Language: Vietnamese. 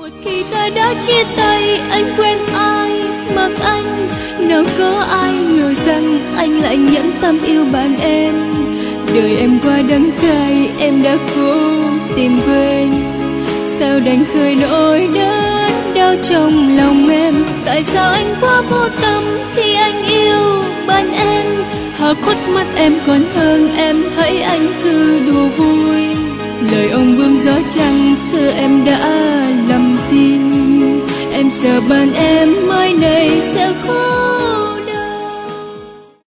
Một khi ta đã chia tay, anh quên ai, mặc anh. Nào có ai ngờ rằng anh lại nhẫn tâm yêu bạn em. Đời em qua đắng cay, em đã cố tìm quên. Sao đành khơi nỗi đớn đau trong lòng em? Tại sao anh quá vô tâm khi anh yêu bạn em? Hà khuất mắt em còn hơn, em thấy anh cứ đùa vui. Lời ông bướm gió trăng xưa em đã lầm tin. Em sợ bạn em mai này sẽ khó